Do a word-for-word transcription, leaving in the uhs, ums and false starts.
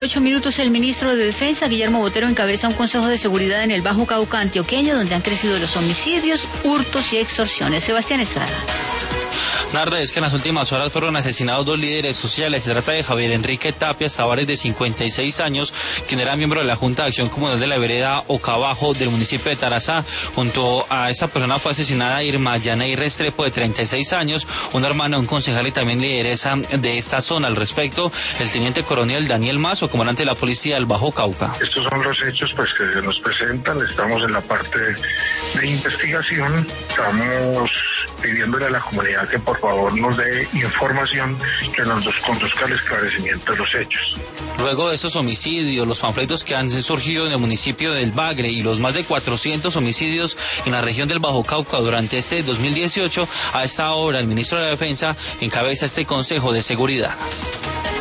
Ocho minutos, el ministro de Defensa, Guillermo Botero, encabeza un consejo de seguridad en el Bajo Cauca antioqueño, donde han crecido los homicidios, hurtos y extorsiones. Sebastián Estrada. Narda, es que en las últimas horas fueron asesinados dos líderes sociales. Se trata de Javier Enrique Tapia Tavares, de cincuenta y seis años, quien era miembro de la Junta de Acción Comunal de la vereda Ocabajo del municipio de Tarazá. Junto a esta persona fue asesinada Irma Yaney Restrepo, de treinta y seis años, una hermana de un concejal y también lideresa de esta zona. Al respecto, el teniente coronel Daniel Mazo, comandante de la policía del Bajo Cauca. Estos son los hechos pues que se nos presentan. Estamos en la parte de investigación. Estamos pidiéndole a la comunidad que por favor nos dé información que nos conduzca al esclarecimiento de los hechos. Luego de estos homicidios, los panfletos que han surgido en el municipio del Bagre y los más de cuatrocientos homicidios en la región del Bajo Cauca durante este dos mil dieciocho, a esta hora el ministro de la Defensa encabeza este Consejo de Seguridad.